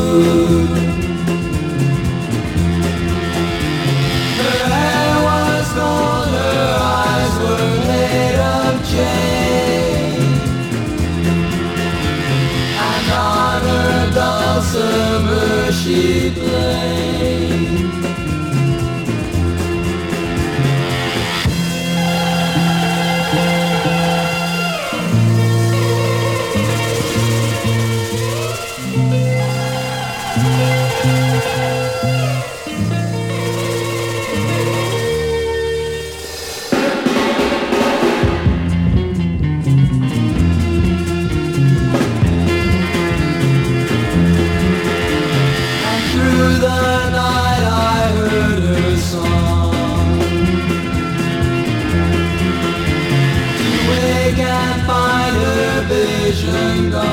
Her hair was gold, her eyes were made of jade, and on her dulcimer she played. Through the night I heard her song, to wake and find her vision gone.